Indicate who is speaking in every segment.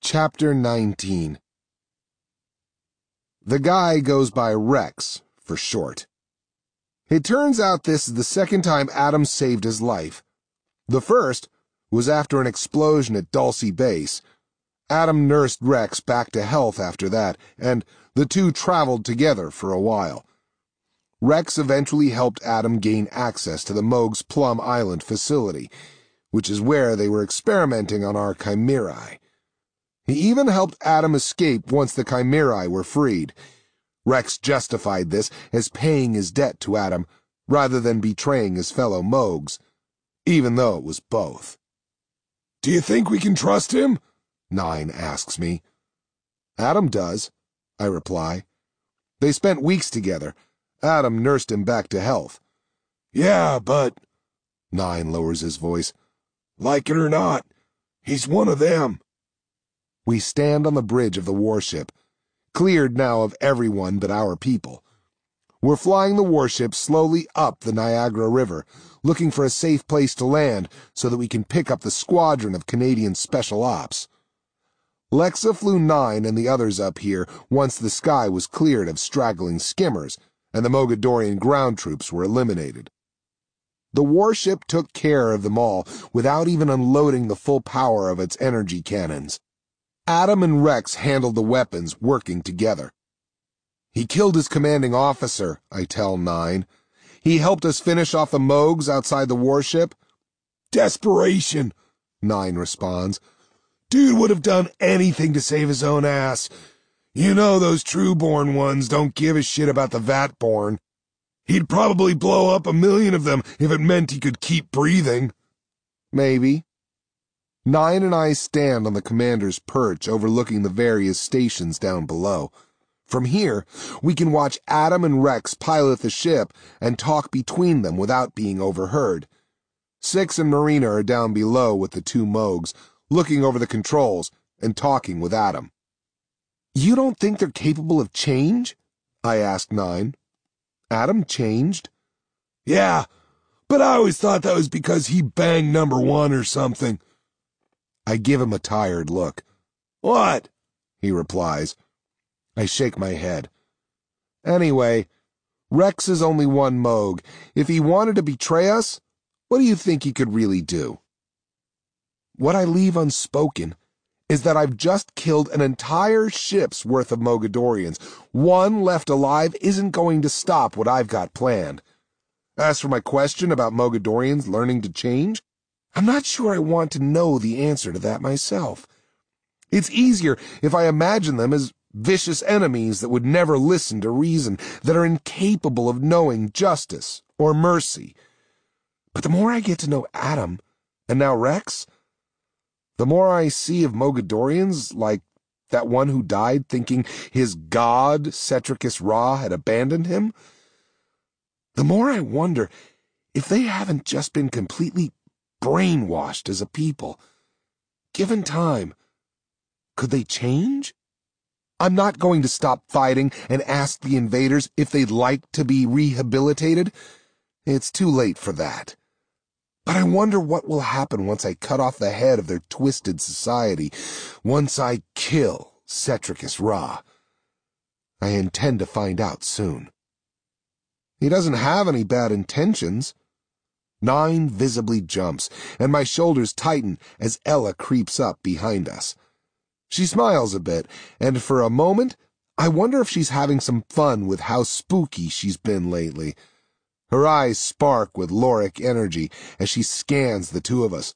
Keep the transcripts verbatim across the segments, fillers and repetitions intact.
Speaker 1: Chapter nineteen. The guy goes by Rex, for short. It turns out this is the second time Adam saved his life. The first was after an explosion at Dulcie Base. Adam nursed Rex back to health after that, and the two traveled together for a while. Rex eventually helped Adam gain access to the Moog's Plum Island facility, which is where they were experimenting on our chimerae. He even helped Adam escape once the chimerae were freed. Rex justified this as paying his debt to Adam, rather than betraying his fellow Moogs, even though it was both.
Speaker 2: "Do you think we can trust him?"
Speaker 1: Nine asks me. Adam does, I reply. They spent weeks together. Adam nursed him back to health.
Speaker 2: "Yeah, but..."
Speaker 1: Nine lowers his voice.
Speaker 2: "Like it or not, he's one of them."
Speaker 1: We stand on the bridge of the warship, cleared now of everyone but our people. We're flying the warship slowly up the Niagara River, looking for a safe place to land so that we can pick up the squadron of Canadian Special Ops. Lexa flew Nine and the others up here once the sky was cleared of straggling skimmers and the Mogadorian ground troops were eliminated. The warship took care of them all without even unloading the full power of its energy cannons. Adam and Rex handled the weapons, working together. He killed his commanding officer, I tell Nine. He helped us finish off the Moogs outside the warship.
Speaker 2: "Desperation,"
Speaker 1: Nine responds.
Speaker 2: "Dude would have done anything to save his own ass. You know those true-born ones don't give a shit about the vat-born. He'd probably blow up a million of them if it meant he could keep breathing."
Speaker 1: Maybe. Nine and I stand on the commander's perch overlooking the various stations down below. From here, we can watch Adam and Rex pilot the ship and talk between them without being overheard. Six and Marina are down below with the two Moogs, looking over the controls and talking with Adam. "You don't think they're capable of change?" I asked Nine. "Adam changed?"
Speaker 2: "Yeah, but I always thought that was because he banged number one or something."
Speaker 1: I give him a tired look.
Speaker 2: "What?"
Speaker 1: he replies. I shake my head. Anyway, Rex is only one Moog. If he wanted to betray us, what do you think he could really do? What I leave unspoken is that I've just killed an entire ship's worth of Mogadorians. One left alive isn't going to stop what I've got planned. As for my question about Mogadorians learning to change, I'm not sure I want to know the answer to that myself. It's easier if I imagine them as vicious enemies that would never listen to reason, that are incapable of knowing justice or mercy. But the more I get to know Adam, and now Rex, the more I see of Mogadorians like that one who died thinking his god, Cetricus Ra, had abandoned him, the more I wonder if they haven't just been completely brainwashed as a people. Given time, could they change? I'm not going to stop fighting and ask the invaders if they'd like to be rehabilitated. It's too late for that. But I wonder what will happen once I cut off the head of their twisted society, once I kill Cetricus Ra. I intend to find out soon. He doesn't have any bad intentions. Nine visibly jumps, and my shoulders tighten as Ella creeps up behind us. She smiles a bit, and for a moment, I wonder if she's having some fun with how spooky she's been lately. Her eyes spark with Loric energy as she scans the two of us.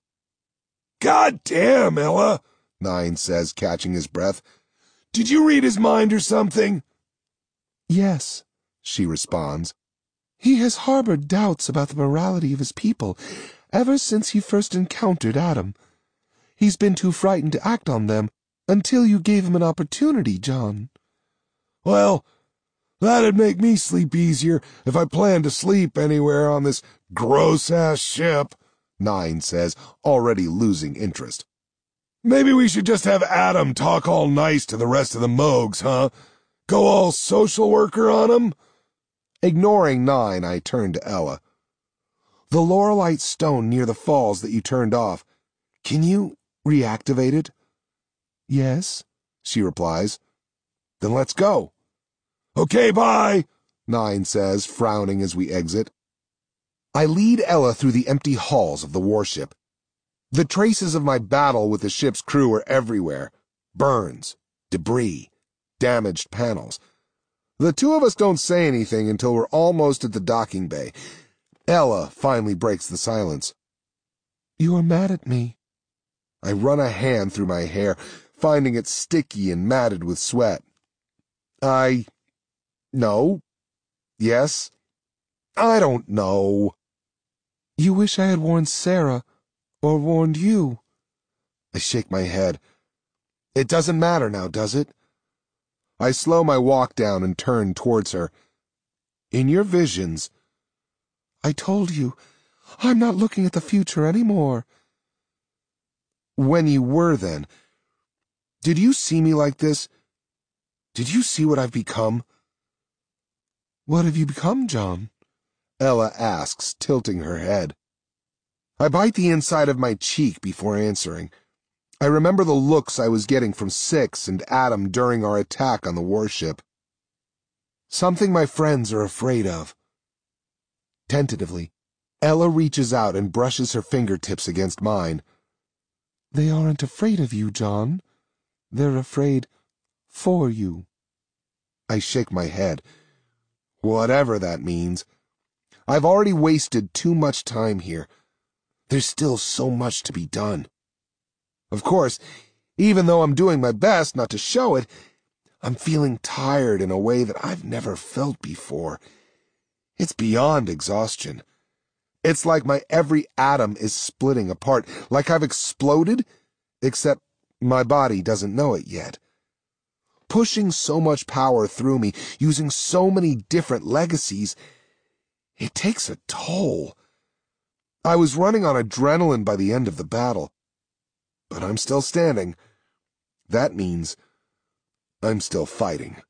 Speaker 2: "God damn, Ella," Nine says, catching his breath. "Did you read his mind or something?"
Speaker 1: "Yes," she responds. "He has harbored doubts about the morality of his people ever since he first encountered Adam. He's been too frightened to act on them until you gave him an opportunity, John."
Speaker 2: "Well, that'd make me sleep easier if I planned to sleep anywhere on this gross-ass ship," Nine says, already losing interest. "Maybe we should just have Adam talk all nice to the rest of the Moogs, huh? Go all social worker on 'em?"
Speaker 1: Ignoring Nine, I turn to Ella. "The Lorelite stone near the falls that you turned off, can you reactivate it?" Yes, she replies.
Speaker 2: Then let's go. Okay, bye, Nine says, frowning as we exit. I lead Ella through the empty halls of the warship. The traces of my battle with the ship's crew are everywhere. Burns, debris, damaged panels. The two of us don't say anything until we're almost at the docking bay. Ella finally breaks the silence.
Speaker 1: You are mad at me.
Speaker 2: I run a hand through my hair, finding it sticky and matted with sweat. I... No. Yes. I don't know.
Speaker 1: You wish I had warned Sarah, or warned you.
Speaker 2: I shake my head. It doesn't matter now, does it? I slow my walk down and turn towards her. In your visions...
Speaker 1: I told you, I'm not looking at the future anymore.
Speaker 2: When you were then, did you see me like this? Did you see what I've become?
Speaker 1: What have you become, John?
Speaker 2: Ella asks, tilting her head. I bite the inside of my cheek before answering. I remember the looks I was getting from Six and Adam during our attack on the warship. Something my friends are afraid of. Tentatively, Ella reaches out and brushes her fingertips against mine.
Speaker 1: They aren't afraid of you, John. They're afraid for you.
Speaker 2: I shake my head. Whatever that means. I've already wasted too much time here. There's still so much to be done. Of course, even though I'm doing my best not to show it, I'm feeling tired in a way that I've never felt before. It's beyond exhaustion. It's like my every atom is splitting apart, like I've exploded, except my body doesn't know it yet. Pushing so much power through me, using so many different legacies, it takes a toll. I was running on adrenaline by the end of the battle. But I'm still standing. That means I'm still fighting.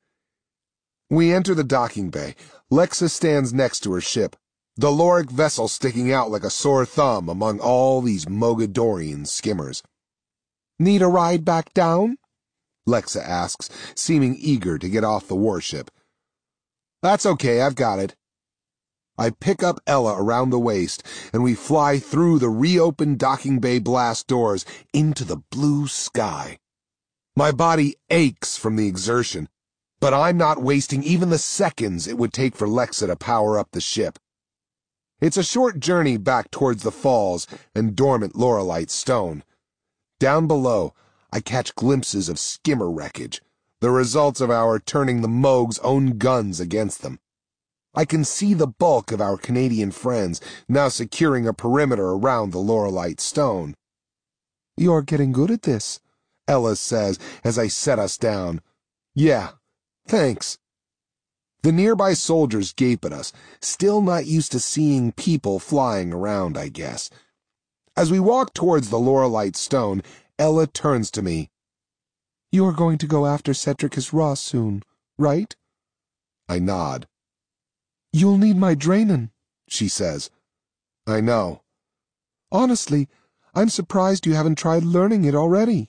Speaker 2: We enter the docking bay. Lexa stands next to her ship, the Lorik vessel sticking out like a sore thumb among all these Mogadorian skimmers.
Speaker 1: Need a ride back down?
Speaker 2: Lexa asks, seeming eager to get off the warship. That's okay, I've got it. I pick up Ella around the waist, and we fly through the reopened docking bay blast doors into the blue sky. My body aches from the exertion, but I'm not wasting even the seconds it would take for Lexa to power up the ship. It's a short journey back towards the falls and dormant Lorelite Stone. Down below, I catch glimpses of skimmer wreckage, the results of our turning the Moog's own guns against them. I can see the bulk of our Canadian friends now securing a perimeter around the Lorelite Stone.
Speaker 1: You're getting good at this,
Speaker 2: Ella says as I set us down. Yeah, thanks. The nearby soldiers gape at us, still not used to seeing people flying around, I guess. As we walk towards the Lorelite Stone, Ella turns to me.
Speaker 1: You're going to go after Cetricus Ross soon, right?
Speaker 2: I nod.
Speaker 1: You'll need my Draenen,
Speaker 2: she says. I know.
Speaker 1: Honestly, I'm surprised you haven't tried learning it already.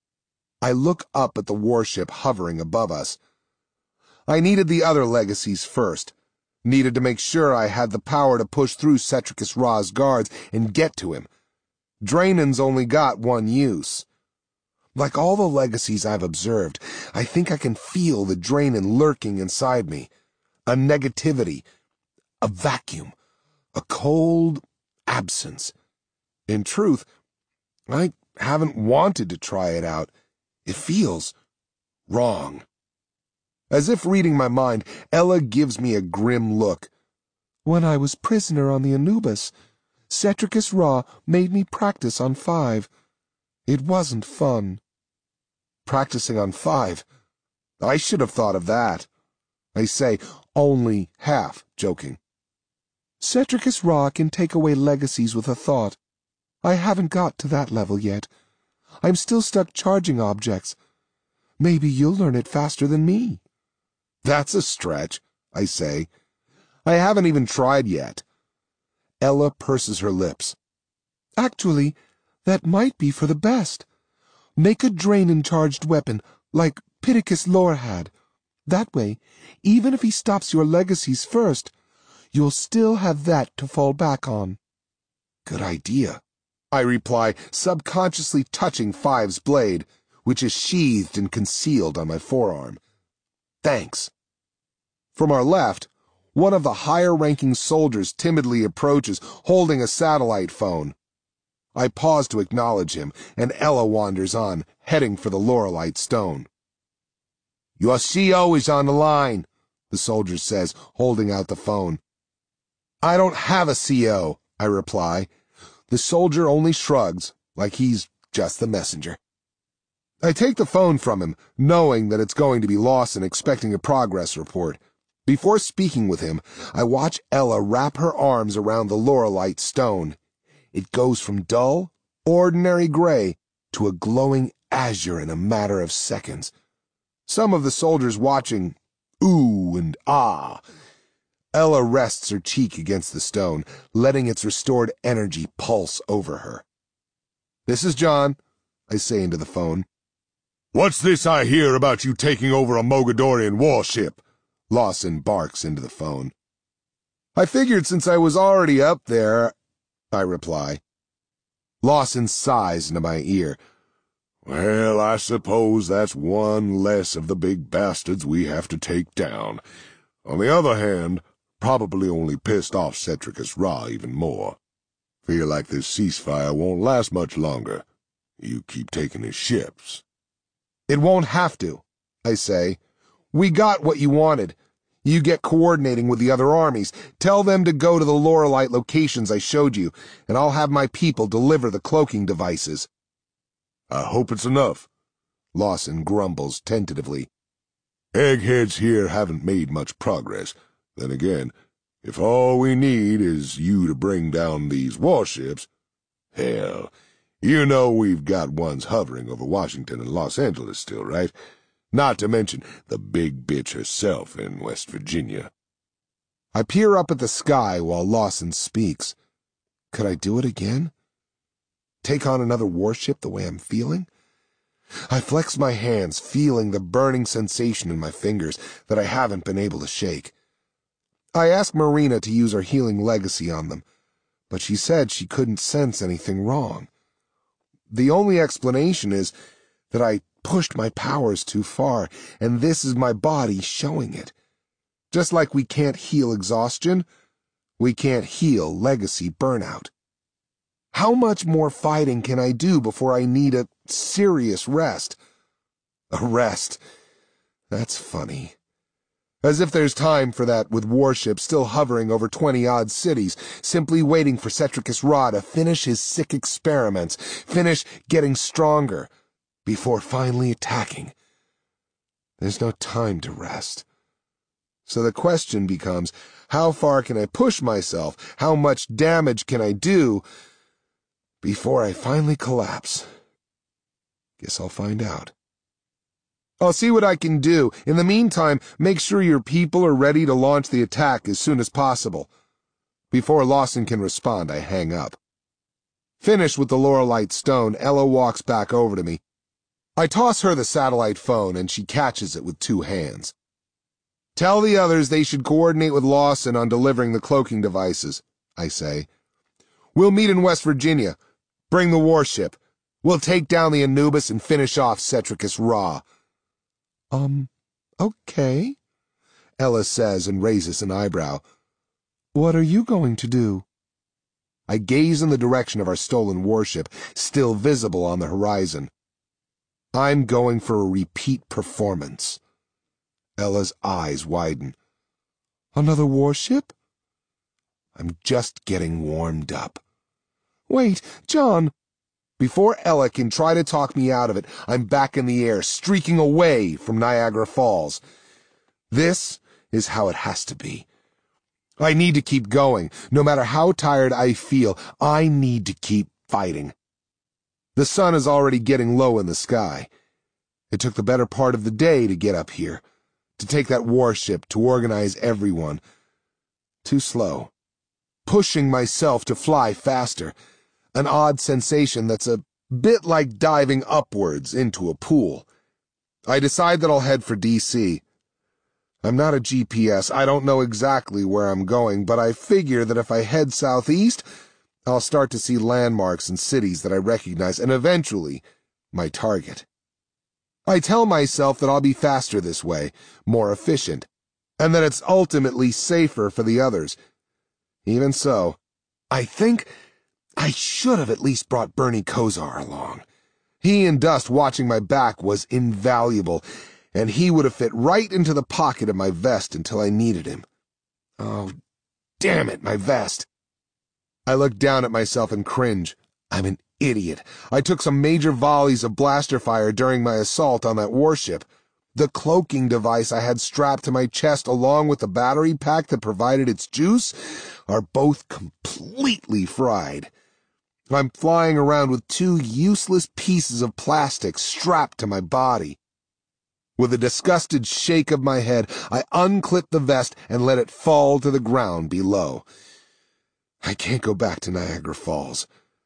Speaker 2: I look up at the warship hovering above us. I needed the other legacies first. Needed to make sure I had the power to push through Cetricus Ra's guards and get to him. Draenen's only got one use. Like all the legacies I've observed, I think I can feel the Draenen lurking inside me. A negativity, a vacuum, a cold absence. In truth, I haven't wanted to try it out. It feels wrong. As if reading my mind, Ella gives me a grim look.
Speaker 1: When I was prisoner on the Anubis, Cetricus Ra made me practice on five. It wasn't fun.
Speaker 2: Practicing on five? I should have thought of that. I say, only half joking.
Speaker 1: Cetricus Ra can take away legacies with a thought. I haven't got to that level yet. I'm still stuck charging objects. Maybe you'll learn it faster than me.
Speaker 2: That's a stretch, I say. I haven't even tried yet. Ella purses her lips.
Speaker 1: Actually, that might be for the best. Make a Draenen-charged weapon, like Pittacus Lore had. That way, even if he stops your legacies first, you'll still have that to fall back on."
Speaker 2: "Good idea," I reply, subconsciously touching Five's blade, which is sheathed and concealed on my forearm. "Thanks." From our left, one of the higher-ranking soldiers timidly approaches, holding a satellite phone. I pause to acknowledge him, and Ella wanders on, heading for the Lorelite Stone. "Your C O is on the line," the soldier says, holding out the phone. "I don't have a C O," I reply. The soldier only shrugs, like he's just the messenger. I take the phone from him, knowing that it's going to be Lawson expecting a progress report. Before speaking with him, I watch Ella wrap her arms around the Lorelite Stone. It goes from dull, ordinary gray to a glowing azure in a matter of seconds. Some of the soldiers watching ooh and ah. Ella rests her cheek against the stone, letting its restored energy pulse over her. "This is John," I say into the phone.
Speaker 1: "What's this I hear about you taking over a Mogadorian warship?" Lawson barks into the phone.
Speaker 2: "I figured since I was already up there," I reply. Lawson sighs into my ear.
Speaker 1: "Well, I suppose that's one less of the big bastards we have to take down. On the other hand, probably only pissed off Cetricus Ra even more. Feel like this ceasefire won't last much longer. You keep taking his ships."
Speaker 2: "It won't have to," I say. "We got what you wanted. You get coordinating with the other armies. Tell them to go to the Lorelite locations I showed you, and I'll have my people deliver the cloaking devices."
Speaker 1: "I hope it's enough,"
Speaker 2: Lawson grumbles tentatively.
Speaker 1: "Eggheads here haven't made much progress. Then again, if all we need is you to bring down these warships, hell, you know we've got ones hovering over Washington and Los Angeles still, right? Not to mention the big bitch herself in West Virginia."
Speaker 2: I peer up at the sky while Lawson speaks. Could I do it again? Take on another warship the way I'm feeling? I flex my hands, feeling the burning sensation in my fingers that I haven't been able to shake. I asked Marina to use her healing legacy on them, but she said she couldn't sense anything wrong. The only explanation is that I pushed my powers too far, and this is my body showing it. Just like we can't heal exhaustion, we can't heal legacy burnout. How much more fighting can I do before I need a serious rest? A rest. That's funny. As if there's time for that with warships still hovering over twenty-odd cities, simply waiting for Cetricus Ra to finish his sick experiments, finish getting stronger, before finally attacking. There's no time to rest. So the question becomes, how far can I push myself? How much damage can I do before I finally collapse? Guess I'll find out. I'll see what I can do. In the meantime, make sure your people are ready to launch the attack as soon as possible. Before Lawson can respond, I hang up. Finished with the Lorelite Stone, Ella walks back over to me. I toss her the satellite phone, and she catches it with two hands. "Tell the others they should coordinate with Lawson on delivering the cloaking devices," I say. "We'll meet in West Virginia. Bring the warship. We'll take down the Anubis and finish off Cetricus Ra." Um, okay, Ella says and raises an eyebrow. "What are you going to do?" I gaze in the direction of our stolen warship, still visible on the horizon. "I'm going for a repeat performance." Ella's eyes widen. "Another warship?" I'm just getting warmed up. "Wait, John." Before Ella can try to talk me out of it, I'm back in the air, streaking away from Niagara Falls. This is how it has to be. I need to keep going. No matter how tired I feel, I need to keep fighting. The sun is already getting low in the sky. It took the better part of the day to get up here, to take that warship, to organize everyone. Too slow. Pushing myself to fly faster. An odd sensation that's a
Speaker 1: bit like diving upwards into a pool. I decide that I'll head for D C. I'm not a G P S. I don't know exactly where I'm going, but I figure that if I head southeast, I'll start to see landmarks and cities that I recognize, and eventually, my target. I tell myself that I'll be faster this way, more efficient, and that it's ultimately safer for the others. Even so, I think I should have at least brought Bernie Kosar along. He and Dust watching my back was invaluable, and he would have fit right into the pocket of my vest until I needed him. Oh, damn it, my vest. I look down at myself and cringe. I'm an idiot. I took some major volleys of blaster fire during my assault on that warship. The cloaking device I had strapped to my chest along with the battery pack that provided its juice are both completely fried. I'm flying around with two useless pieces of plastic strapped to my body. With a disgusted shake of my head, I unclip the vest and let it fall to the ground below. I can't go back to Niagara Falls.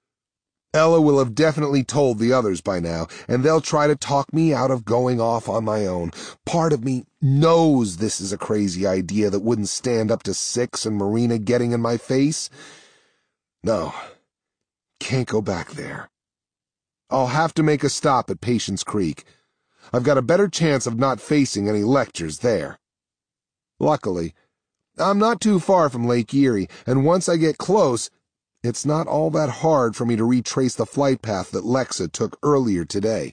Speaker 1: Ella will have definitely told the others by now, and they'll try to talk me out of going off on my own. Part of me knows this is a crazy idea that wouldn't stand up to Six and Marina getting in my face. No, can't go back there. I'll have to make a stop at Patience Creek. I've got a better chance of not facing any lectures there. Luckily, I'm not too far from Lake Erie, and once I get close, it's not all that hard for me to retrace the flight path that Lexa took earlier today.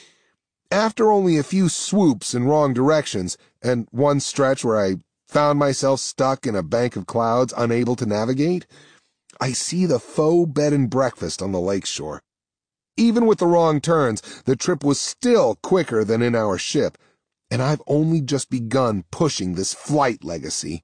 Speaker 1: After only a few swoops in wrong directions, and one stretch where I found myself stuck in a bank of clouds, unable to navigate, I see the faux bed and breakfast on the lakeshore. Even with the wrong turns, the trip was still quicker than in our ship, and I've only just begun pushing this flight legacy.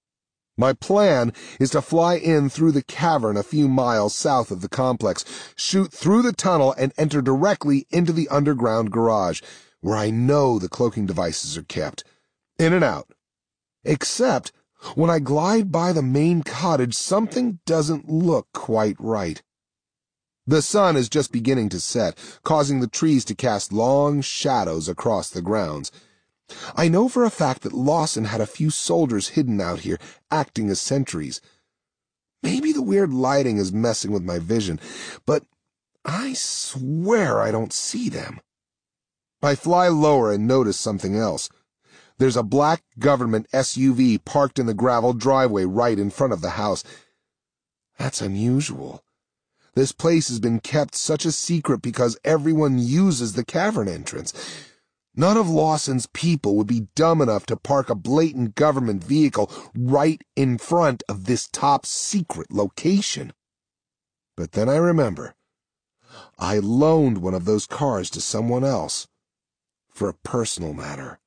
Speaker 1: My plan is to fly in through the cavern a few miles south of the complex, shoot through the tunnel, and enter directly into the underground garage, where I know the cloaking devices are kept. In and out. Except, when I glide by the main cottage, something doesn't look quite right. The sun is just beginning to set, causing the trees to cast long shadows across the grounds. I know for a fact that Lawson had a few soldiers hidden out here, acting as sentries. Maybe the weird lighting is messing with my vision, but I swear I don't see them. I fly lower and notice something else. There's a black government S U V parked in the gravel driveway right in front of the house. That's unusual. This place has been kept such a secret because everyone uses the cavern entrance. None of Lawson's people would be dumb enough to park a blatant government vehicle right in front of this top-secret location. But then I remember, I loaned one of those cars to someone else for a personal matter.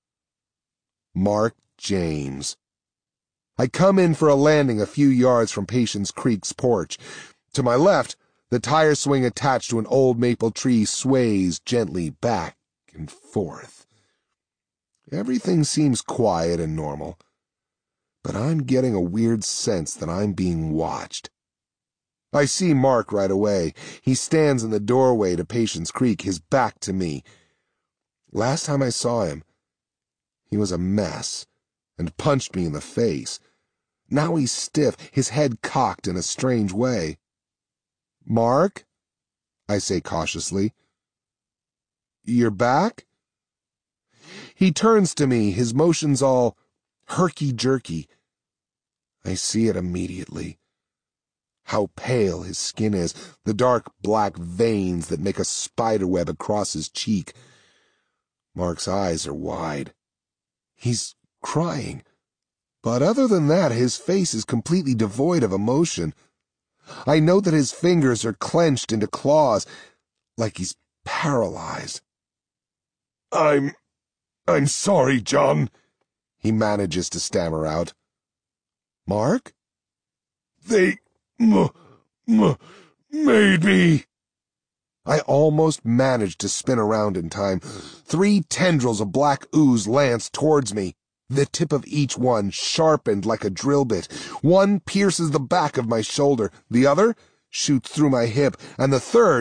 Speaker 1: Mark James. I come in for a landing a few yards from Patience Creek's porch. To my left, the tire swing attached to an old maple tree sways gently back and forth. Everything seems quiet and normal, but I'm getting a weird sense that I'm being watched. I see Mark right away. He stands in the doorway to Patience Creek, his back to me. Last time I saw him, he was a mess and punched me in the face. Now he's stiff, his head cocked in a strange way. "Mark?" I say cautiously. "You're back?" He turns to me, his motions all herky-jerky. I see it immediately. How pale his skin is, the dark black veins that make a spiderweb across his cheek. Mark's eyes are wide. He's crying. But other than that, his face is completely devoid of emotion. I know that his fingers are clenched into claws, like he's paralyzed. I'm... I'm sorry, John, he manages to stammer out. Mark? They... m... m... made me... I almost managed to spin around in time. Three tendrils of black ooze lance towards me. The tip of each one sharpened like a drill bit. One pierces the back of my shoulder, the other shoots through my hip, and the third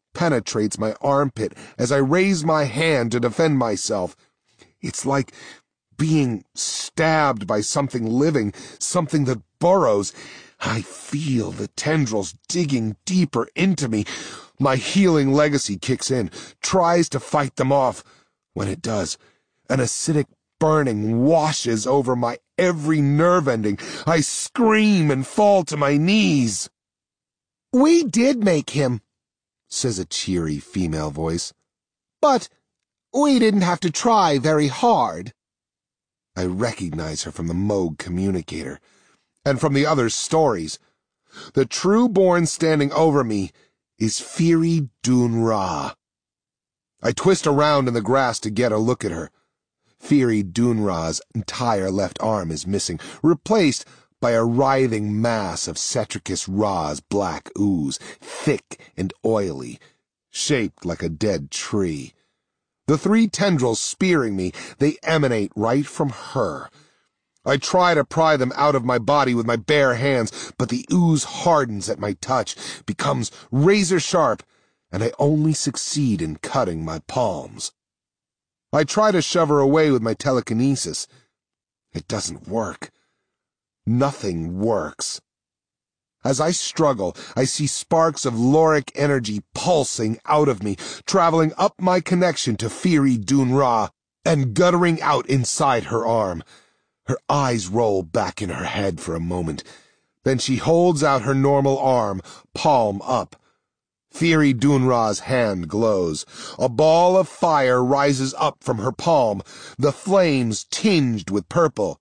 Speaker 1: penetrates my armpit as I raise my hand to defend myself. It's like being stabbed by something living, something that burrows. I feel the tendrils digging deeper into me. My healing legacy kicks in, tries to fight them off. When it does, an acidic burning washes over my every nerve ending. I scream and fall to my knees.
Speaker 2: "We did make him," says a cheery female voice. "But we didn't have to try very hard."
Speaker 1: I recognize her from the Moog communicator, and from the other's stories. The true-born standing over me is Firi Dun-Ra. I twist around in the grass to get a look at her. Firi Dun-Ra's entire left arm is missing, replaced by a writhing mass of Cetricus Ra's black ooze, thick and oily, shaped like a dead tree. The three tendrils spearing me, they emanate right from her. I try to pry them out of my body with my bare hands, but the ooze hardens at my touch, becomes razor-sharp, and I only succeed in cutting my palms. I try to shove her away with my telekinesis. It doesn't work. Nothing works. As I struggle, I see sparks of Loric energy pulsing out of me, traveling up my connection to Firi Dun-Ra, and guttering out inside her arm. Her eyes roll back in her head for a moment. Then she holds out her normal arm, palm up. Firi Dun-Ra's hand glows. A ball of fire rises up from her palm, the flames tinged with purple.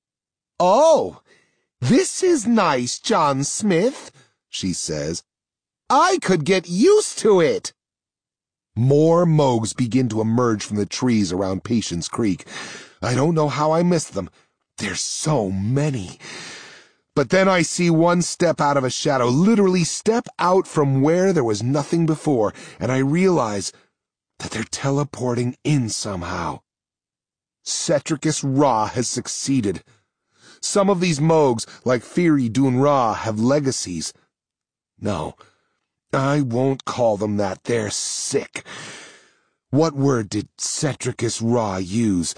Speaker 2: "Oh, this is nice, John Smith," she says. "I could get used to it."
Speaker 1: More Moogs begin to emerge from the trees around Patience Creek. I don't know how I missed them. There's so many. But then I see one step out of a shadow, literally step out from where there was nothing before, and I realize that they're teleporting in somehow. Cetricus Ra has succeeded. Some of these Moogs, like Firi Dun-Ra, have legacies. No, I won't call them that. They're sick. What word did Cetricus Ra use?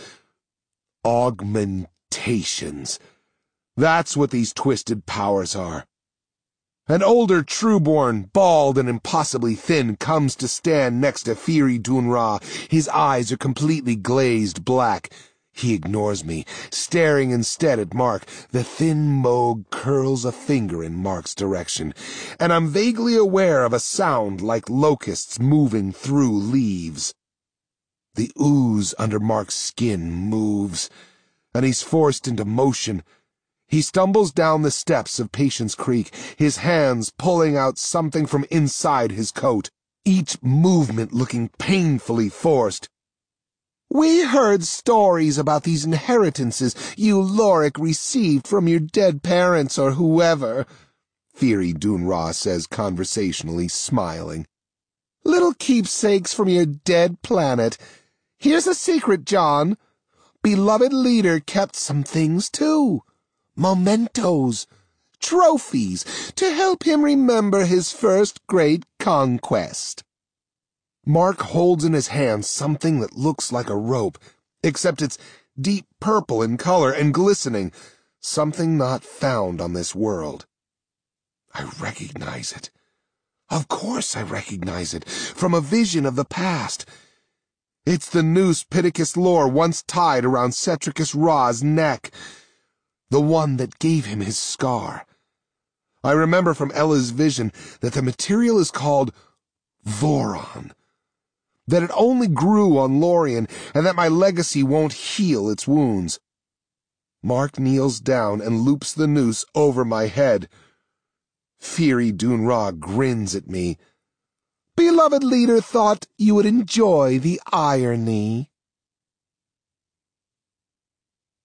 Speaker 1: Augmentations. That's what these twisted powers are. An older trueborn, bald and impossibly thin, comes to stand next to Firi Dun-Ra. His eyes are completely glazed black. He ignores me, staring instead at Mark. The thin Moog curls a finger in Mark's direction, and I'm vaguely aware of a sound like locusts moving through leaves. The ooze under Mark's skin moves, and he's forced into motion. He stumbles down the steps of Patience Creek, his hands pulling out something from inside his coat, each movement looking painfully forced.
Speaker 2: "We heard stories about these inheritances you Loric received from your dead parents or whoever," Firi Dun-Ra says conversationally, smiling. "Little keepsakes from your dead planet. Here's a secret, John. Beloved Leader kept some things too. Mementos, trophies, to help him remember his first great conquest."
Speaker 1: Mark holds in his hand something that looks like a rope, except it's deep purple in color and glistening, something not found on this world. I recognize it. Of course I recognize it, from a vision of the past. It's the noose Pittacus Lore once tied around Cetricus Ra's neck, the one that gave him his scar. I remember from Ella's vision that the material is called Voron, that it only grew on Lorien, and that my legacy won't heal its wounds. Mark kneels down and loops the noose over my head. Firi Dun-Ra grins at me.
Speaker 2: "Beloved Leader thought you would enjoy the irony."